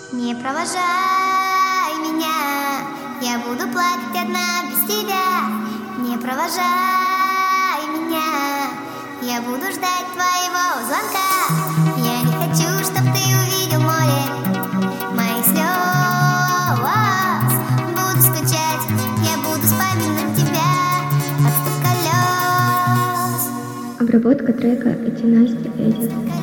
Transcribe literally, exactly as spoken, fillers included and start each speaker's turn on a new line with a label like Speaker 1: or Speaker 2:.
Speaker 1: Не провожай меня, я буду плакать одна без тебя. Не провожай меня, я буду ждать твоего звонка. Я не хочу, чтоб ты увидел море моих слез. Буду скучать, я буду вспоминать тебя от стук колес.
Speaker 2: Обработка трека «Эти Настя Эдит».